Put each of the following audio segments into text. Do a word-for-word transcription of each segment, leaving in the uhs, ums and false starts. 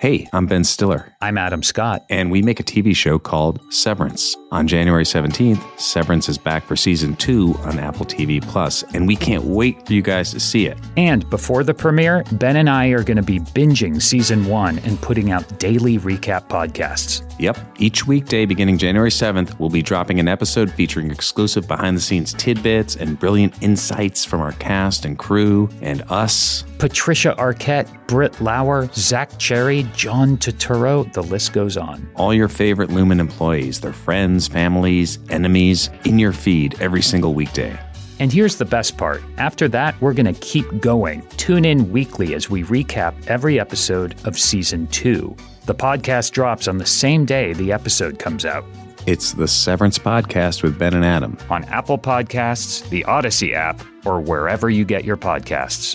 Hey, I'm Ben Stiller. I'm Adam Scott. And we make a T V show called Severance. On January seventeenth, Severance is back for season two on Apple T V Plus, and we can't wait for you guys to see it. And before the premiere, Ben and I are going to be binging season one and putting out daily recap podcasts. Yep. Each weekday beginning January seventh, we'll be dropping an episode featuring exclusive behind-the-scenes tidbits and brilliant insights from our cast and crew and us. Patricia Arquette, Britt Lauer, Zach Cherry, John Turturro, the list goes on. All your favorite Lumen employees, their friends, families, enemies, in your feed every single weekday. And here's the best part. After that, we're going to keep going. Tune in weekly as we recap every episode of season two. The podcast drops on the same day the episode comes out. It's the Severance Podcast with Ben and Adam. On Apple Podcasts, the Odyssey app, or wherever you get your podcasts.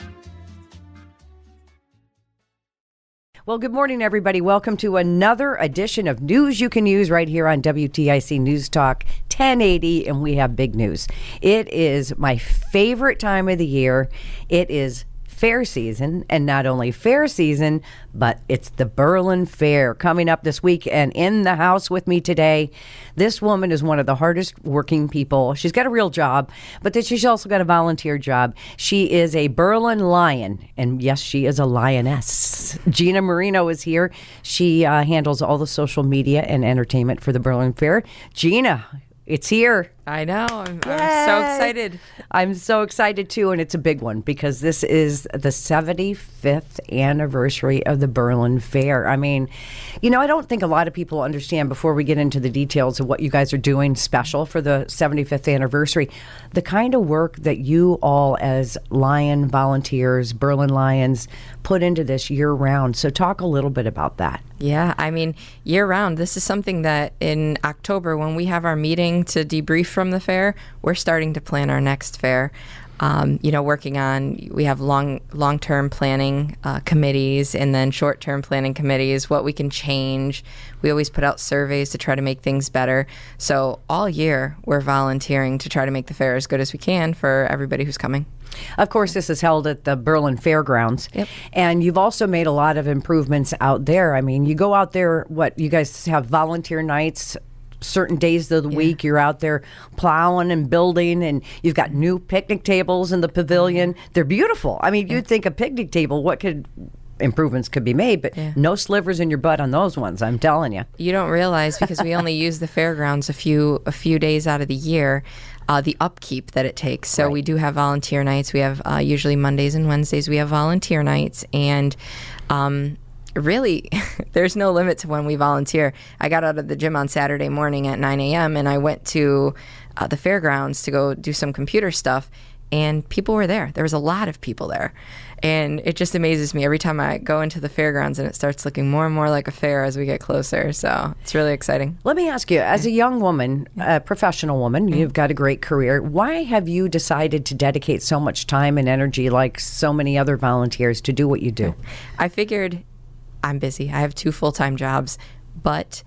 Well, good morning, everybody. Welcome to another edition of News You Can Use right here on W T I C News Talk ten eighty, and we have big news. It is my favorite time of the year. It is fair season, and not only fair season, but it's the Berlin Fair coming up this week. And in the house with me today, this woman is one of the hardest working people. She's got a real job, but then she's also got a volunteer job. She is a Berlin Lion, and yes, she is a lioness. Gina Marino is here. She uh, handles all the social media and entertainment for the Berlin Fair. Gina, it's here. I know. I'm, I'm so excited. I'm so excited, too, and it's a big one because this is the seventy-fifth anniversary of the Berlin Fair. I mean, you know, I don't think a lot of people understand, before we get into the details of what you guys are doing special for the seventy-fifth anniversary, the kind of work that you all as Lion volunteers, Berlin Lions, put into this year-round. So talk a little bit about that. Yeah, I mean, year-round, this is something that in October, when we have our meeting to debrief from the fair, we're starting to plan our next fair. Um, you know, working on, we have long, long-term planning uh, committees and then short-term planning committees, what we can change. We always put out surveys to try to make things better. So all year, we're volunteering to try to make the fair as good as we can for everybody who's coming. Of course, this is held at the Berlin Fairgrounds. Yep. And you've also made a lot of improvements out there. I mean, you go out there, what, you guys have volunteer nights certain days of the yeah. week. You're out there plowing and building, and you've got new picnic tables in the pavilion. Mm-hmm. They're beautiful. I mean, yeah. you'd think a picnic table, what could improvements could be made, but yeah. no slivers in your butt on those ones, I'm telling you. You don't realize, because we only use the fairgrounds a few a few days out of the year, uh, the upkeep that it takes. So right. we do have volunteer nights. We have uh, usually Mondays and Wednesdays we have volunteer nights, and um really, there's no limit to when we volunteer. I got out of the gym on Saturday morning at nine a.m. and I went to uh, the fairgrounds to go do some computer stuff, and people were there. There was a lot of people there. And it just amazes me every time I go into the fairgrounds, and it starts looking more and more like a fair as we get closer. So it's really exciting. Let me ask you, as a young woman, a professional woman, you've got a great career. Why have you decided to dedicate so much time and energy, like so many other volunteers, to do what you do? I figured I'm busy. I have two full-time jobs, but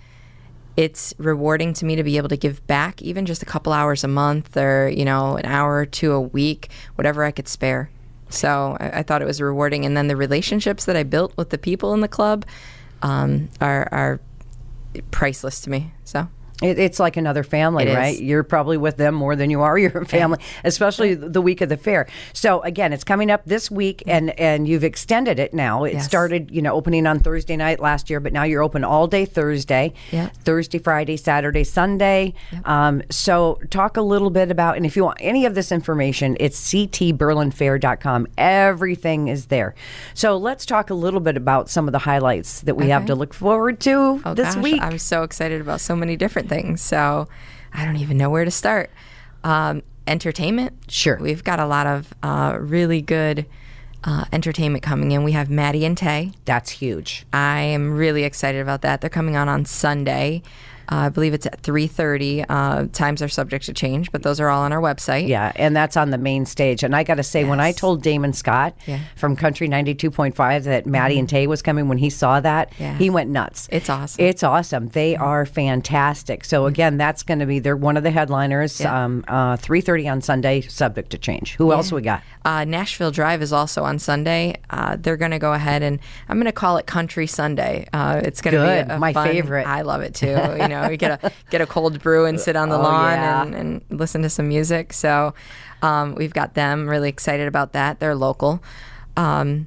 it's rewarding to me to be able to give back even just a couple hours a month, or, you know, an hour or two a week, whatever I could spare. So I, I thought it was rewarding. And then the relationships that I built with the people in the club um, are, are priceless to me. So It, it's like another family, It right? is. You're probably with them more than you are your family, Yeah. especially the week of the fair. So again, it's coming up this week, and, and you've extended it now. It Yes. started, you know, opening on Thursday night last year, but now you're open all day Thursday, Yeah. Thursday, Friday, Saturday, Sunday. Yeah. Um, so talk a little bit about, and if you want any of this information, it's c t berlin fair dot com. Everything is there. So let's talk a little bit about some of the highlights that we have Okay. to look forward to Oh, this gosh, week. I'm so excited about so many different things. So I don't even know where to start. Um, entertainment. Sure. We've got a lot of uh, really good uh, entertainment coming in. We have Maddie and Tay. That's huge. I am really excited about that. They're coming on on Sunday. Uh, I believe it's at three thirty. Uh, times are subject to change, but those are all on our website. Yeah, and that's on the main stage. And I got to say, Yes. when I told Damon Scott Yeah. from Country ninety-two point five that Maddie and Tay was coming, when he saw that, Yeah. he went nuts. It's awesome. It's awesome. They are fantastic. So again, that's going to be they're one of the headliners. Yeah. Um, uh, three thirty on Sunday, subject to change. Who else we got? Uh, Nashville Drive is also on Sunday. Uh, they're going to go ahead and I'm going to call it Country Sunday. Uh, it's going to Good. be a, a My fun- favorite. I love it too. You know, you get a get a cold brew and sit on the Oh, lawn yeah. and, and listen to some music. So um, we've got them really excited about that. They're local. Um,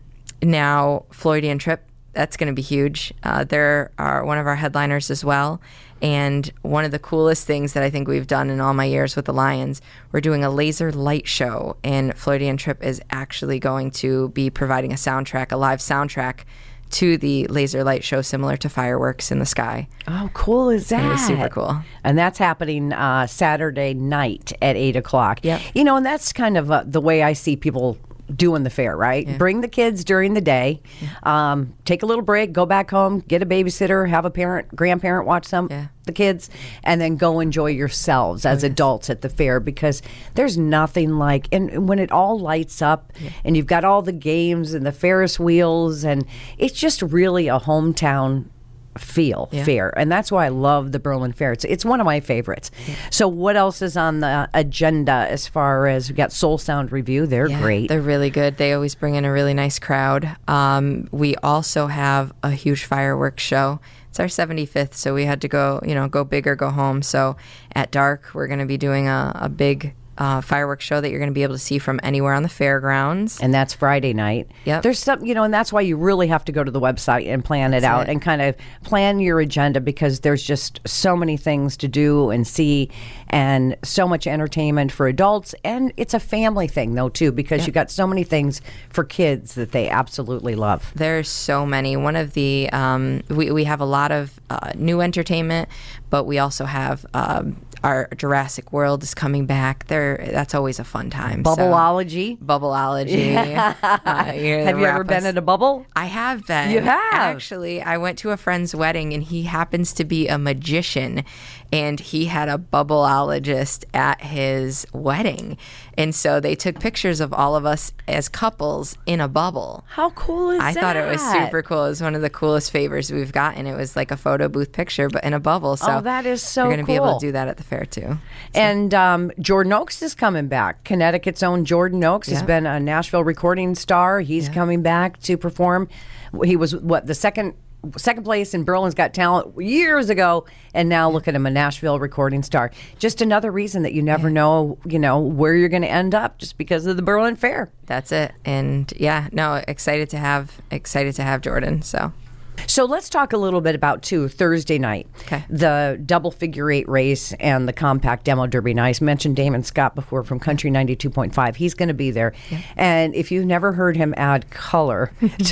now Floridian Trip, that's going to be huge. Uh, they're our, one of our headliners as well. And one of the coolest things that I think we've done in all my years with the Lions, we're doing a laser light show, and Floridian Trip is actually going to be providing a soundtrack, a live soundtrack to the laser light show, similar to fireworks in the sky. Oh, cool is that? gonna be super cool. And that's happening uh, Saturday night at eight o'clock. Yep. You know, and that's kind of uh, the way I see people doing the fair, right? Bring the kids during the day, um, take a little break, go back home, get a babysitter, have a parent, grandparent watch some Yeah. the kids, and then go enjoy yourselves as adults at the fair, because there's nothing like, and when it all lights up and you've got all the games and the Ferris wheels, and it's just really a hometown feel Yeah. fair, and that's why I love the Berlin Fair. It's it's one of my favorites. So what else is on the agenda as far as we got Soul Sound Review? They're Yeah, great. They're really good. They always bring in a really nice crowd. Um, we also have a huge fireworks show. It's our seventy-fifth, so we had to go, you know, go big or go home. So at dark, we're going to be doing a, a big uh, fireworks show that you're going to be able to see from anywhere on the fairgrounds. And that's Friday night. Yep. There's some, you know, and that's why you really have to go to the website and plan it That's out it. and kind of plan your agenda, because there's just so many things to do and see, and so much entertainment for adults. And it's a family thing, though, too, because Yep. you got so many things for kids that they absolutely love. There's so many. One of the um, we we have a lot of uh, new entertainment, but we also have um, our Jurassic World is coming back. There, that's always a fun time. So- Bubbleology. Bubbleology. Uh, you're Have the you ever been rappers. at a bubble? I have been. You have? Actually, I went to a friend's wedding, and he happens to be a magician, and he had a bubbleologist at his wedding. And so they took pictures of all of us as couples in a bubble. How cool is I that? thought it was super cool. It was one of the coolest favors we've gotten. It was like a photo booth picture, but in a bubble. So Oh, that is so We're going to be able cool. to do that at the fair, too. And um, Jordan Oakes is coming back. Connecticut's own Jordan Oakes has Yeah. been a Nashville recording star. He's coming back to perform. He was, what, the second second place in Berlin's Got Talent years ago, and now look at him, a Nashville recording star. Just another reason that you never know, you know, where you're going to end up just because of the Berlin Fair. That's it. And yeah, no, excited to have excited to have Jordan. So So let's talk a little bit about, too, Thursday night. Okay. The double figure eight race and the compact demo derby. And I mentioned Damon Scott before from Country ninety-two point five. He's going to be there. And if you've never heard him add color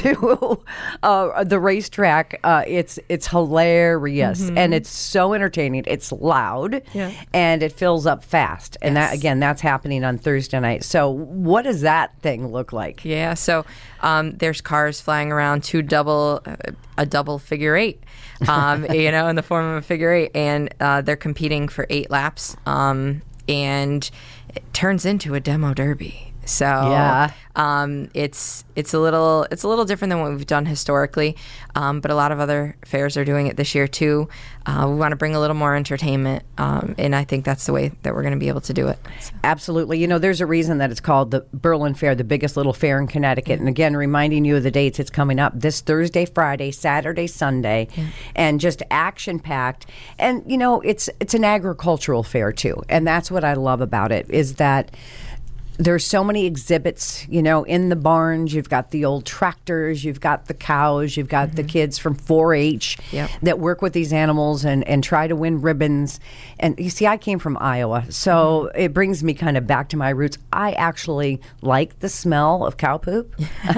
to uh, the racetrack, uh, it's it's hilarious. And it's so entertaining. It's loud. Yeah. And it fills up fast. And that, Yes. again, that's happening on Thursday night. So what does that thing look like? yeah, so um, there's cars flying around, two double, uh, a double figure eight, um, you know, in the form of a figure eight, and uh, they're competing for eight laps, um, and it turns into a demo derby. So Yeah. um, it's it's a little it's a little different than what we've done historically, um, but a lot of other fairs are doing it this year too. Uh, we want to bring a little more entertainment, um, and I think that's the way that we're going to be able to do it. So. Absolutely. You know, there's a reason that it's called the Berlin Fair, the biggest little fair in Connecticut. And again, reminding you of the dates, it's coming up this Thursday, Friday, Saturday, Sunday, and just action packed. And, you know, it's it's an agricultural fair too. And that's what I love about it, is that there's so many exhibits, you know, in the barns. You've got the old tractors, you've got the cows, you've got the kids from four H Yep. that work with these animals and, and try to win ribbons. And you see, I came from Iowa, so it brings me kind of back to my roots. I actually like the smell of cow poop.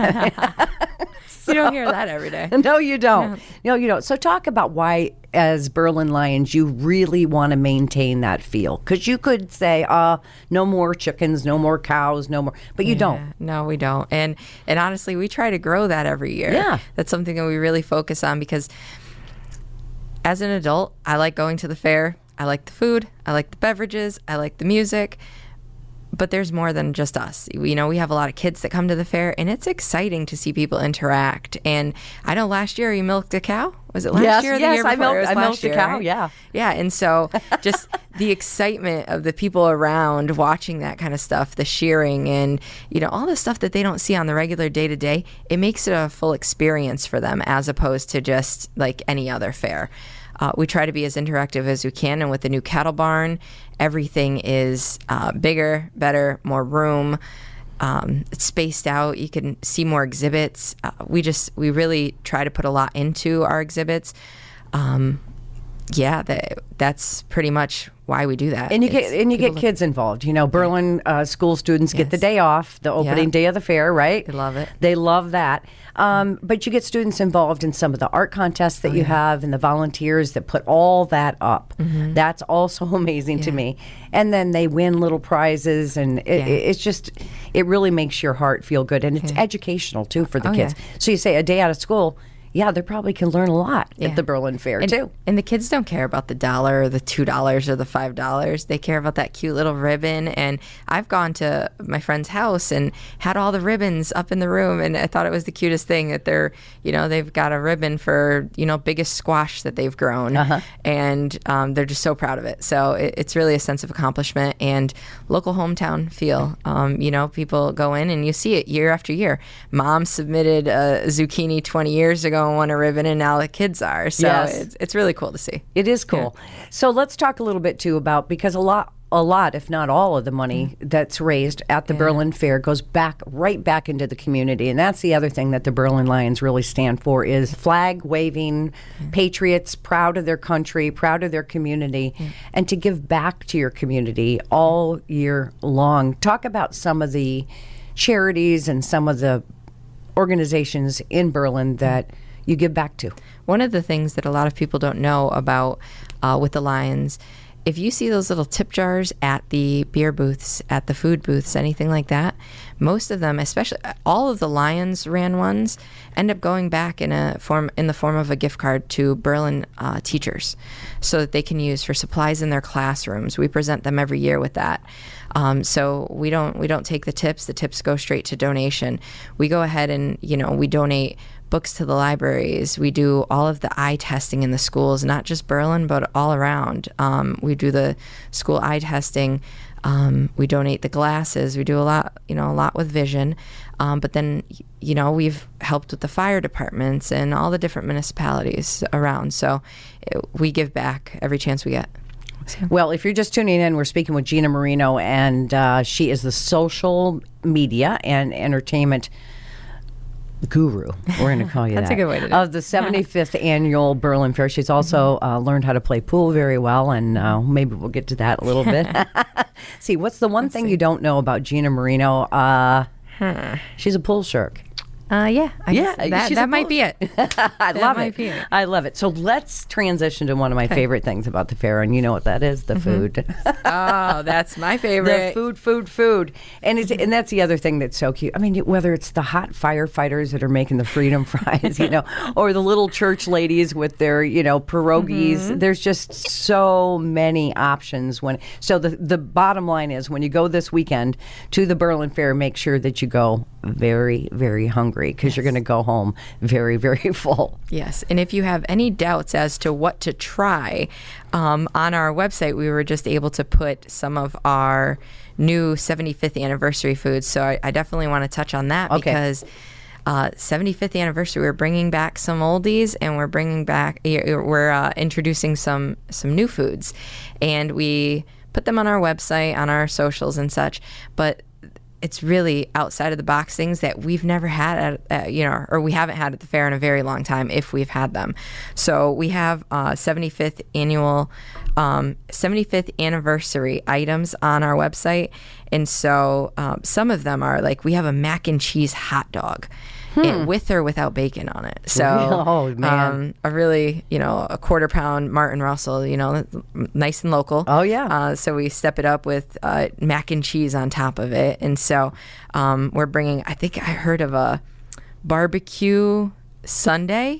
You don't hear that every day. No, you don't. No, you don't. So talk about why, as Berlin Lions, you really want to maintain that feel. Because you could say, uh, no more chickens, no more cows, no more. But you don't. Yeah, no, we don't. And and honestly, we try to grow that every year. Yeah. That's something that we really focus on, because As an adult, I like going to the fair. I like the food. I like the beverages. I like the music. But there's more than just us. You know, we have a lot of kids that come to the fair, and it's exciting to see people interact. And I know last year you milked a cow. Was it last yes, year or the yes, year before? I milked, it was I last milked year, a cow, right? yeah. Yeah, and so just the excitement of the people around watching that kind of stuff, the shearing and, you know, all the stuff that they don't see on the regular day-to-day, it makes it a full experience for them as opposed to just like any other fair. Uh, we try to be as interactive as we can, and with the new cattle barn, everything is uh, bigger, better, more room. Um, it's spaced out. You can see more exhibits. Uh, we just we really try to put a lot into our exhibits. Um, yeah, that, that's pretty much why we do that. And you It's get and you get people- kids involved. You know, Berlin uh, school students get the Yes. day off, the opening Yeah. day of the fair, right? They love it. They love that. Um, but you get students involved in some of the art contests that Oh, you yeah. have, and the volunteers that put all that up. Mm-hmm. That's also amazing to Yeah. me. And then they win little prizes, and it, Yeah. it's just it really makes your heart feel good, and it's Yeah. educational too for the Oh, kids. yeah. So you say a day out of school. Yeah, they probably can learn a lot Yeah. at the Berlin Fair and, too. And the kids don't care about the dollar or the two dollars or the five dollars. They care about that cute little ribbon. And I've gone to my friend's house and had all the ribbons up in the room, and I thought it was the cutest thing that they're, you know, they've got a ribbon for, you know, biggest squash that they've grown, Uh-huh. and um, they're just so proud of it. So it, it's really a sense of accomplishment and local hometown feel. Um, you know, people go in and you see it year after year. Mom submitted a zucchini twenty years ago and won a ribbon, and now the kids are. So Yes. it's, it's really cool to see. It is cool. So let's talk a little bit too about, because a lot, a lot, if not all of the money that's raised at the Berlin Fair goes back right back into the community, and that's the other thing that the Berlin Lions really stand for is flag waving patriots, proud of their country, proud of their community, and to give back to your community all year long. Talk about some of the charities and some of the organizations in Berlin that you give back to. One of the things that a lot of people don't know about uh, with the Lions, if you see those little tip jars at the beer booths, at the food booths, anything like that, most of them, especially all of the Lions ran ones, end up going back in a form in the form of a gift card to Berlin uh, teachers, so that they can use for supplies in their classrooms. We present them every year with that. Um, so we don't we don't take the tips. The tips go straight to donation. We go ahead and, you know, we donate books to the libraries. We do all of the eye testing in the schools, not just Berlin, but all around. Um, we do the school eye testing. Um, we donate the glasses. We do a lot, you know, a lot with vision. Um, but then, you know, we've helped with the fire departments and all the different municipalities around. So it, we give back every chance we get. Well, if you're just tuning in, we're speaking with Gina Marino, and uh, she is the social media and entertainment guru. We're going to call you That's that. a good way to do it. Of the seventy-fifth Annual Berlin Fair. She's also uh, learned how to play pool very well, and uh, maybe we'll get to that a little bit. See, what's the one thing you don't know about Gina Marino? Uh, She's a pool shark. Uh, yeah, I Yeah, guess that, she's a that might bull- be it. I love might it. be it. I love it. So let's transition to one of my favorite things about the fair, and you know what that is, the food. Oh, that's my The favorite. food, food, food, and it's, and that's the other thing that's so cute. I mean, whether it's the hot firefighters that are making the freedom fries, you know, or the little church ladies with their, you know, pierogies. Mm-hmm. There's just so many options. When so the the bottom line is, when you go this weekend to the Berlin Fair, make sure that you go very, very hungry, because you're going to go home very, very full. Yes, and if you have any doubts as to what to try, um, on our website, we were just able to put some of our new seventy-fifth anniversary foods. So I, I definitely want to touch on that, Okay. because uh, seventy-fifth anniversary, we're bringing back some oldies, and we're bringing back, we're uh, introducing some some new foods, and we put them on our website, on our socials and such. But it's really outside of the box things that we've never had at, uh, you know, or we haven't had at the fair in a very long time, if we've had them. So we have uh, seventy-fifth annual, um, seventy-fifth anniversary items on our website. And so um, some of them are like, we have a mac and cheese hot dog. And with or without bacon on it. So, Oh, man. Um, a really, you know, a quarter pound Martin Russell, you know, nice and local. Oh, yeah. Uh, so we step it up with uh, mac and cheese on top of it. And so um, we're bringing, I think I heard of a barbecue sundae.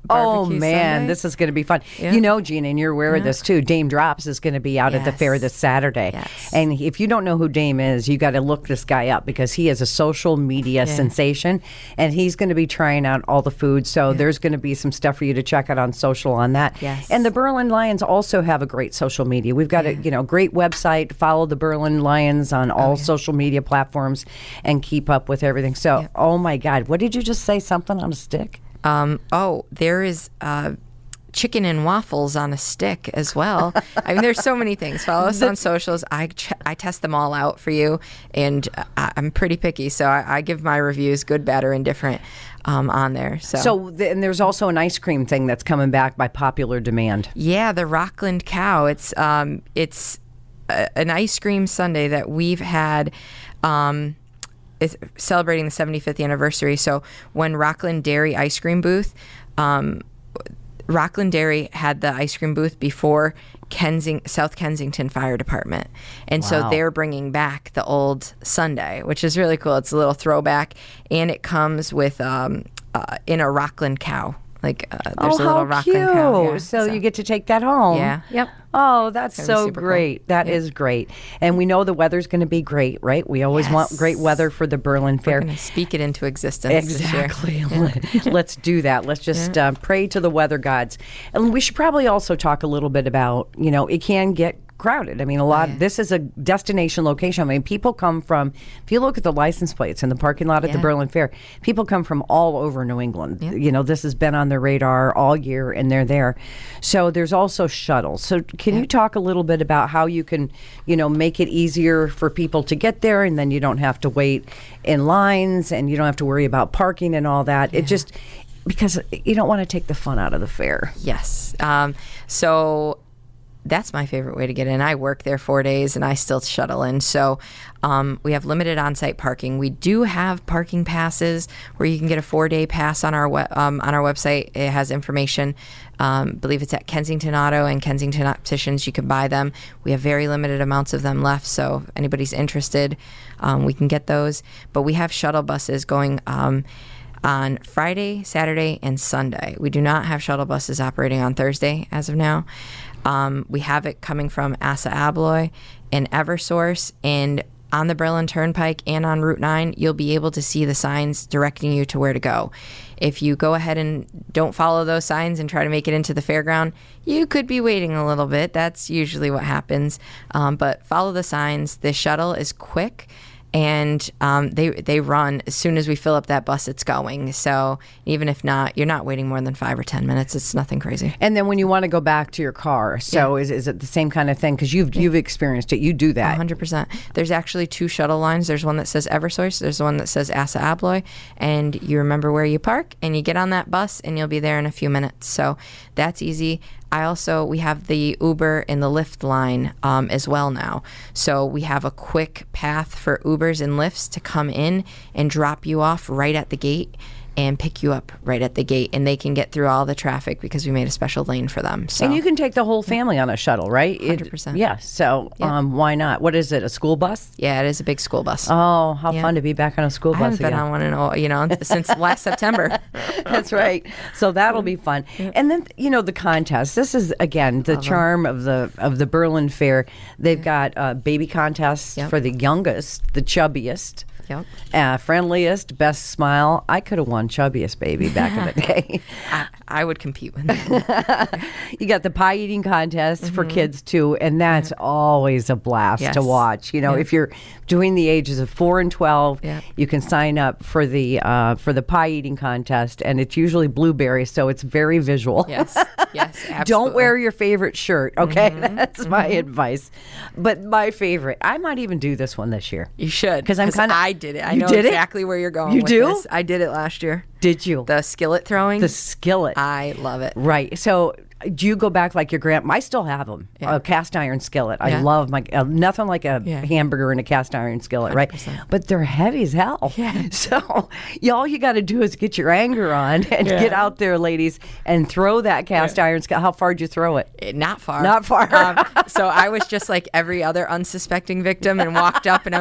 Oh, Barbecue man, Sunday. this is going to be fun. Yeah. You know, Gina, and you're aware of Yeah. this too, Dame Drops is going to be out at the Yes. fair this Saturday. Yes. And if you don't know who Dame is, you got to look this guy up because he is a social media Yeah. sensation, and he's going to be trying out all the food. So there's going to be some stuff for you to check out on social on that. Yes. And the Berlin Lions also have a great social media. We've got a you know great website. Follow the Berlin Lions on all social media platforms and keep up with everything. So, oh my God, what did you just say? Something on a stick? Um, oh, there is uh, chicken and waffles on a stick as well. I mean, there's so many things. Follow us on socials. I ch- I test them all out for you, and I- I'm pretty picky, so I-, I give my reviews, good, bad, or indifferent, um, on there. So, So, th- and there's also an ice cream thing that's coming back by popular demand. yeah, the Rockland Cow. It's um, it's a- an ice cream sundae that we've had. Um, is celebrating the seventy-fifth anniversary. So when Rockland Dairy ice cream booth, um, Rockland Dairy had the ice cream booth before Kensing, South Kensington Fire Department. And so Wow. they're bringing back the old sundae, which is really cool. It's a little throwback, and it comes with um, uh, in a Rockland cow. Like uh, there's oh, a little how Rockland cute. cow. Yeah, so, you get to take that home. Yeah. Yep. Oh, that's It's gonna be so super cool. great. That is great. And we know the weather's going to be great, right? We always want Yes. great weather for the Berlin We're Fair. going to speak it into existence this year. Exactly. Let's do that. Let's just uh, pray to the weather gods. And we should probably also talk a little bit about, you know, it can get crowded. I mean, a lot. Yeah. This is a destination location. I mean, people come from. If you look at the license plates in the parking lot at the Yeah. Berlin Fair, people come from all over New England. You know, this has been on their radar all year, and they're there. So there's also shuttles. So can you talk a little bit about how you can, you know, make it easier for people to get there, and then you don't have to wait in lines, and you don't have to worry about parking and all that. It just because you don't want to take the fun out of the fair. Yes. Um, so that's my favorite way to get in. I work there four days and I still shuttle in. So um, we have limited on-site parking. We do have parking passes where you can get a four-day pass on our we- um, on our website. It has information. Um, I believe it's at Kensington Auto and Kensington Opticians. You can buy them. We have very limited amounts of them left. So if anybody's interested, um, we can get those. But we have shuttle buses going um, on Friday, Saturday, and Sunday. We do not have shuttle buses operating on Thursday as of now. Um, we have it coming from Assa Abloy and Eversource, and on the Berlin Turnpike and on Route nine, you'll be able to see the signs directing you to where to go. If you go ahead and don't follow those signs and try to make it into the fairground, you could be waiting a little bit. That's usually what happens. Um, but follow the signs. The shuttle is quick. And um, they they run as soon as we fill up that bus, it's going. So even if not, you're not waiting more than five or ten minutes. It's nothing crazy. And then when you want to go back to your car, so is, is it the same kind of thing? Because you've you've experienced it. You do that. one hundred percent. There's actually two shuttle lines. There's one that says Eversource. There's one that says Assa Abloy. And you remember where you park, and you get on that bus, and you'll be there in a few minutes. So that's easy. I also, we have the Uber and the Lyft line um, as well now. So we have a quick path for Ubers and Lyfts to come in and drop you off right at the gate and pick you up right at the gate. And they can get through all the traffic because we made a special lane for them. So And you can take the whole family on a shuttle, right? It- one hundred percent. Yeah. So Yeah. um, why not? What is it? A school bus? yeah, it is a big school bus. Oh, how Yeah. fun to be back on a school I bus haven't been again. on one in a, you know, since last September. That's right. So that'll be fun. And then you know the contest. This is again the charm of the of the Berlin Fair. They've got uh, baby contests Yep. for the youngest, the chubbiest. Yep. Uh, friendliest, best smile. I could have won chubbiest baby back in the day. I, I would compete with that. You got the pie eating contest for kids too, and that's always a blast Yes. to watch. You know, Yeah. if you're between the ages of four and twelve, Yeah. you can sign up for the uh, for the pie eating contest, and it's usually blueberry, so it's very visual. Yes. Yes. Absolutely. Don't wear your favorite shirt, okay? That's my advice. But my favorite, I might even do this one this year. You should. 'Cause I'm kinda- I did it. I You know did it? exactly where you're going. You with do? This. I did it last year. Did you? The skillet throwing. The skillet. I love it. Right. So do you go back like your grand? I still have them. Yeah. A cast iron skillet. I Yeah. love my uh, nothing like a Yeah. hamburger in a cast iron skillet, right? one hundred percent. But they're heavy as hell. Yeah. So y- all you got to do is get your anger on and get out there, ladies, and throw that cast iron skillet. How far did you throw it? Eh, Not far. Not far. Um, so I was just like every other unsuspecting victim and walked up and I was like,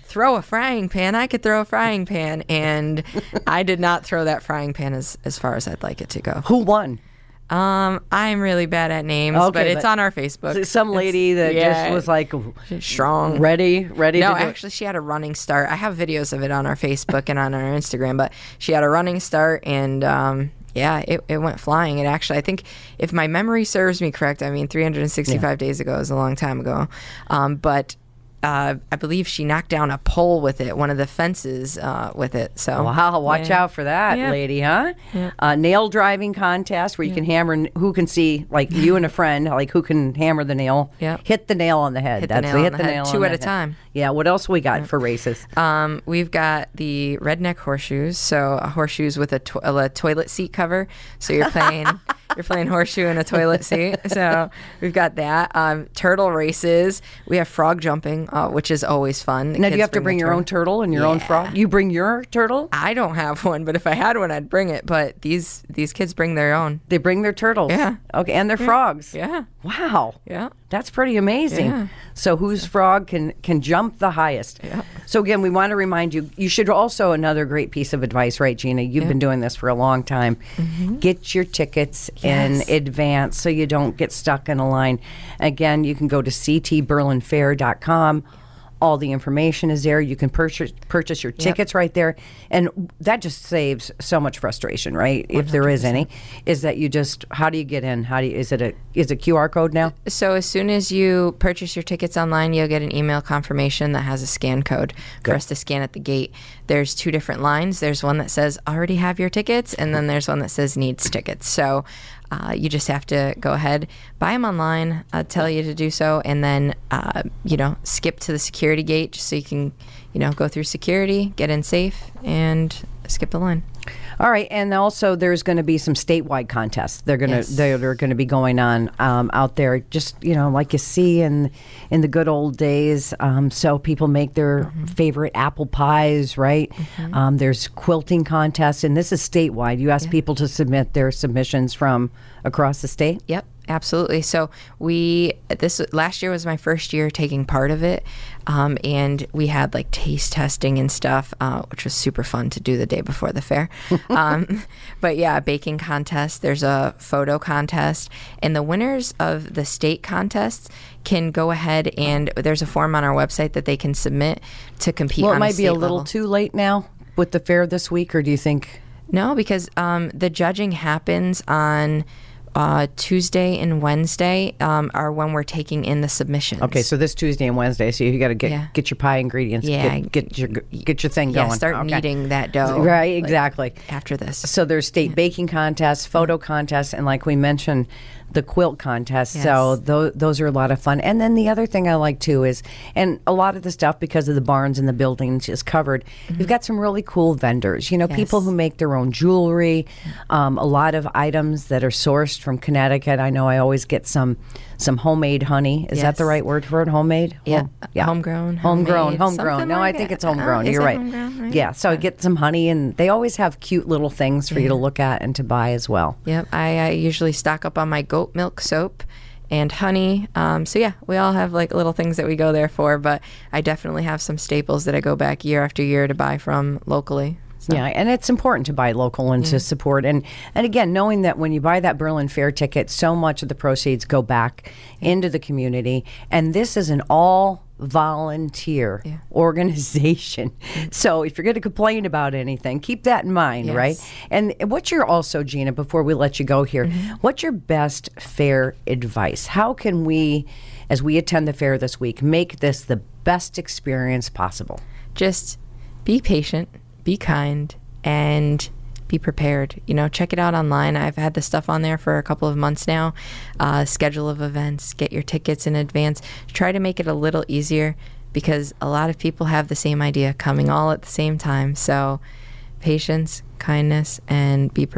throw a frying pan. I could throw a frying pan. And I did not throw that frying pan as, as far as I'd like it to go. Who won? Um, I'm really bad at names, Okay, but it's but on our Facebook. Some lady It's- that yeah, just was like strong. ready, ready No, to do actually, she had a running start. I have videos of it on our Facebook and on our Instagram, but she had a running start, and um, yeah, it, it went flying. It actually, I think, if my memory serves me correct, I mean, three hundred sixty-five yeah. days ago is a long time ago, um, but uh, I believe she knocked down a pole with it, one of the fences uh, with it. So wow, watch yeah. out for that, yeah. lady, huh? Yeah. Uh, nail driving contest where you yeah. can hammer, who can see, like you and a friend, like who can hammer the nail, yeah. hit the nail on the head. Hit That's the nail hit on the the nail head, on two the at a head. time. Yeah, what else we got yeah. for races? Um, we've got the redneck horseshoes, so horseshoes with a, to- a toilet seat cover. So you're playing you're playing horseshoe in a toilet seat. So we've got that. Um, turtle races. We have frog jumping, uh, which is always fun. Now, Kids do you have to bring the your turtle. own turtle and your yeah. own frog? You bring your turtle? I don't have one, but if I had one, I'd bring it. But these these kids bring their own. They bring their turtles. Yeah. Okay, and their yeah. frogs. Yeah. Wow. Yeah. That's pretty amazing. Yeah. So whose frog can can jump the highest? Yeah. So again, we want to remind you, you should also, another great piece of advice, right, Gina? You've yeah. been doing this for a long time. Mm-hmm. Get your tickets yes. in advance so you don't get stuck in a line. Again, you can go to c t berlin fair dot com. All the information is there. You can purchase purchase your tickets yep. right there. And that just saves so much frustration, right? one hundred percent. If there is any, is that you just, how do you get in? How do you, is it a, is it Q R code now? So as soon as you purchase your tickets online, you'll get an email confirmation that has a scan code Good. For us to scan at the gate. There's two different lines. There's one that says already have your tickets, and then there's one that says needs tickets. So Uh, you just have to go ahead, buy them online, uh, tell you to do so, and then, uh, you know, skip to the security gate just so you can, you know, go through security, get in safe, and skip the line. All right, and also there's going to be some statewide contests. They're going to yes. they're going to be going on um, out there, just you know, like you see in in the good old days. Um, so people make their mm-hmm. favorite apple pies, right? Mm-hmm. Um, there's quilting contests, and this is statewide. You ask yeah. people to submit their submissions from across the state. Yep. Absolutely. So we this last year was my first year taking part of it, um, and we had like taste testing and stuff, uh, which was super fun to do the day before the fair. um, but yeah, baking contest. There's a photo contest, and the winners of the state contests can go ahead and there's a form on our website that they can submit to compete. Well, on it might a be a state little level. too late now with the fair this week, or do you think? No, because um, the judging happens on. Uh, Tuesday and Wednesday um, are when we're taking in the submissions. Okay, so this Tuesday and Wednesday, so you got to get yeah. get your pie ingredients, yeah. get, get your get your thing yeah, going. Start okay. kneading that dough. Right, exactly. Like, after this. So there's state yeah. baking contests, photo contests, and like we mentioned, the quilt contest. Yes. So those those are a lot of fun. And then the other thing I like too is, and a lot of the stuff because of the barns and the buildings is covered. Mm-hmm. You've got some really cool vendors. You know, yes. people who make their own jewelry. Um, a lot of items that are sourced from Connecticut. I know I always get some some homemade honey. Is yes. that the right word for it? Homemade? Yeah. Home, yeah. Homegrown. Homegrown. Homemade, homegrown. No, like I think it. it's homegrown. Uh, You're is it right. Homegrown, right. Yeah. So yeah. get some honey, and they always have cute little things for yeah. you to look at and to buy as well. Yep. I, I usually stock up on my goat milk soap and honey. Um, so yeah, we all have like little things that we go there for, but I definitely have some staples that I go back year after year to buy from locally. So. Yeah, and it's important to buy local and yeah. to support. And, and again, knowing that when you buy that Berlin Fair ticket, so much of the proceeds go back yeah. into the community. And this is an all volunteer yeah. organization. Mm-hmm. So if you're going to complain about anything, keep that in mind, yes. right? And what's your also, Gina, before we let you go here, mm-hmm. what's your best fair advice? How can we, as we attend the fair this week, make this the best experience possible? Just be patient. Be kind and be prepared. You know, check it out online. I've had the stuff on there for a couple of months now. Uh, schedule of events, get your tickets in advance. Try to make it a little easier because a lot of people have the same idea coming all at the same time. So patience, kindness, and be prepared.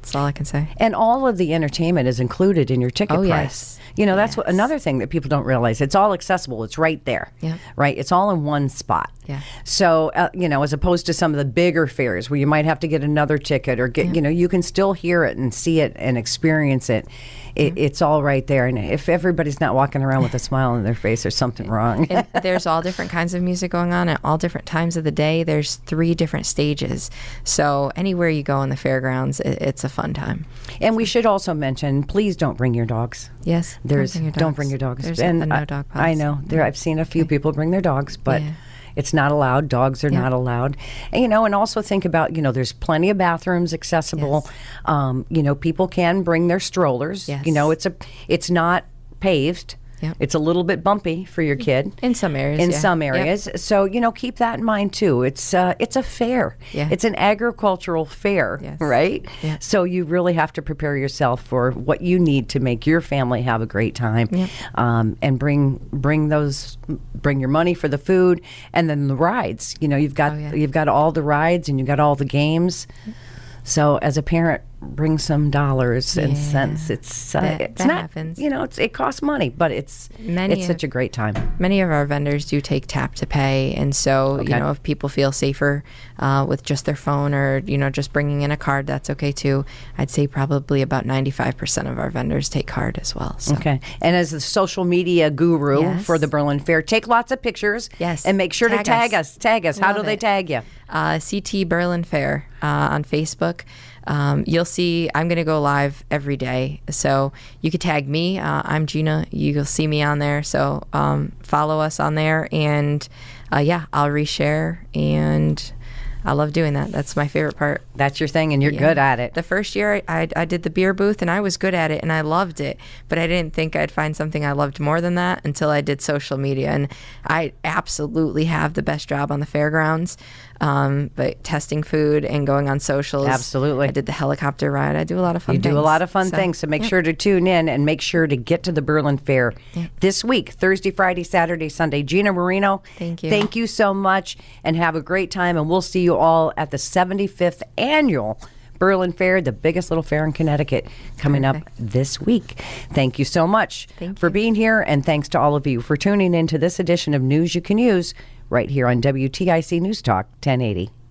That's all I can say. And all of the entertainment is included in your ticket Oh, price. yes. You know, that's Yes. what another thing that people don't realize. It's all accessible. It's right there. Yeah. Right? It's all in one spot. Yeah. So, uh, you know, as opposed to some of the bigger fairs where you might have to get another ticket or get, you know, you can still hear it and see it and experience it. It, it's all right there. And if everybody's not walking around with a smile on their face, there's something wrong. And there's all different kinds of music going on at all different times of the day. There's three different stages. So anywhere you go in the fairgrounds, it, it's a fun time. And we should also mention, please don't bring your dogs. Yes. There's don't bring your dogs. don't bring your dogs. There's and a no I- dog I policy. know. There, I've seen a few people bring their dogs, but Yeah. it's not allowed. Dogs are Yeah. not allowed. And, you know, and also think about, you know, there's plenty of bathrooms accessible. Yes. Um, you know, people can bring their strollers. Yes. You know, it's a it's not paved. Yep. It's a little bit bumpy for your kid. In some areas, In yeah. some Yep. areas. So, you know, keep that in mind too. It's uh, it's a fair. Yeah. It's an agricultural fair, Yes. right? Yeah. So you really have to prepare yourself for what you need to make your family have a great time, Yep. um, and bring bring those bring your money for the food and then the rides. You know, you've got Oh, yeah. you've got all the rides and you've got all the games. So as a parent, bring some dollars and Yeah. cents. It's uh, That- it's that not happens. you know it's, it costs money, but it's Many it's of- such a great time. Many of our vendors do take tap to pay, and so Okay. you know if people feel safer uh, with just their phone or you know just bringing in a card, that's okay too. I'd say probably about ninety-five percent of our vendors take card as well. So. Okay. And as the social media guru Yes. for the Berlin Fair, take lots of pictures. Yes. And make sure to Tag tag us. us. Tag us. How Love do they it. tag you? uh, C T Berlin Fair uh, on Facebook. Um, you'll see I'm going to go live every day. So you could tag me. Uh, I'm Gina. You'll see me on there. So um, follow us on there. And uh, yeah, I'll reshare. And I love doing that. That's my favorite part. That's your thing, and you're Yeah. good at it. The first year I, I did the beer booth and I was good at it and I loved it, but I didn't think I'd find something I loved more than that until I did social media. And I absolutely have the best job on the fairgrounds, um, but testing food and going on socials. Absolutely. I did the helicopter ride. I do a lot of fun You things. do a lot of fun So, things, so make yeah. sure to tune in and make sure to get to the Berlin Fair this week, Thursday, Friday, Saturday, Sunday. Gina Marino, Thank you. Thank you so much, and have a great time. And we'll see you all at the seventy-fifth Annual Berlin Fair, the biggest little fair in Connecticut, coming up Perfect. this week. Thank you so much Thank for you. being here, and thanks to all of you for tuning in to this edition of News You Can Use right here on W T I C News Talk ten eighty.